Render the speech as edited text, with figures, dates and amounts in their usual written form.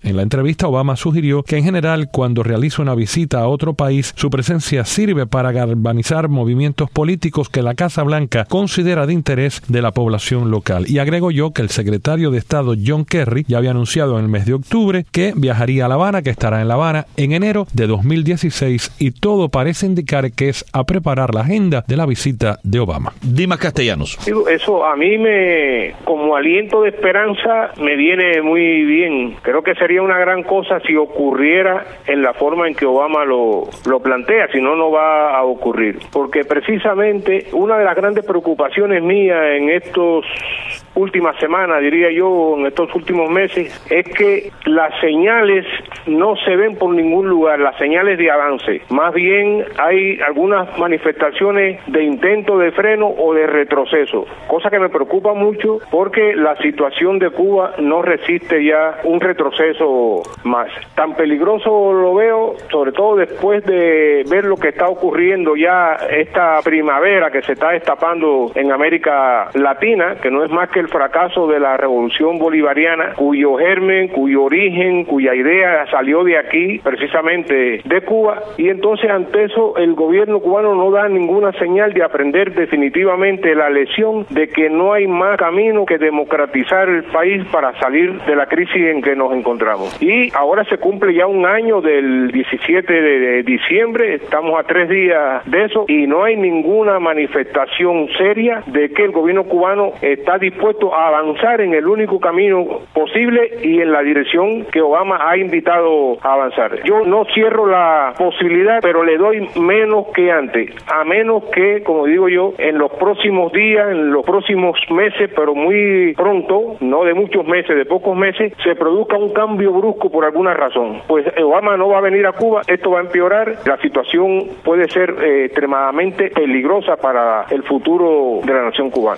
En la entrevista, Obama sugirió que en general, cuando realiza una visita a otro país, su presencia sirve para galvanizar movimientos políticos que la Casa Blanca considera de interés de la población local. Y agrego yo que el secretario de Estado John Kerry ya había anunciado en el mes de octubre que viajaría a La Habana, que estará en La Habana en enero de 2016, y todo parece indicar que es a preparar la agenda de la visita de Obama. Dimas Castellanos. Eso a mí como aliento de esperanza me viene muy bien. Creo que sería una gran cosa si ocurriera en la forma en que Obama lo plantea, si no, no va a ocurrir. Porque precisamente una de las grandes preocupaciones mías en estos últimas semanas, diría yo, en estos últimos meses, es que las señales no se ven por ningún lugar, las señales de avance. Más bien hay algunas manifestaciones de intento de freno o de retroceso, cosa que me preocupa mucho porque la situación de Cuba no resiste ya un retroceso más. Tan peligroso lo veo, sobre todo después de ver lo que está ocurriendo ya esta primavera que se está destapando en América Latina, que no es más que el fracaso de la revolución bolivariana, cuyo germen, cuyo origen, cuya idea salió de aquí, precisamente de Cuba, y entonces ante eso el gobierno cubano no da ninguna señal de aprender definitivamente la lección de que no hay más camino que democratizar el país para salir de la crisis en que nos encontramos. Y ahora se cumple ya un año del 17 de diciembre, estamos a 3 días de eso, y no hay ninguna manifestación seria de que el gobierno cubano está dispuesto a avanzar en el único camino posible y en la dirección que Obama ha invitado a avanzar. Yo no cierro la posibilidad, pero le doy menos que antes, a menos que, como digo yo, en los próximos días, en los próximos meses, pero muy pronto, no de muchos meses, de pocos meses, se produzca un cambio brusco por alguna razón. Pues Obama no va a venir a Cuba, esto va a empeorar, la situación puede ser extremadamente peligrosa para el futuro de la nación cubana.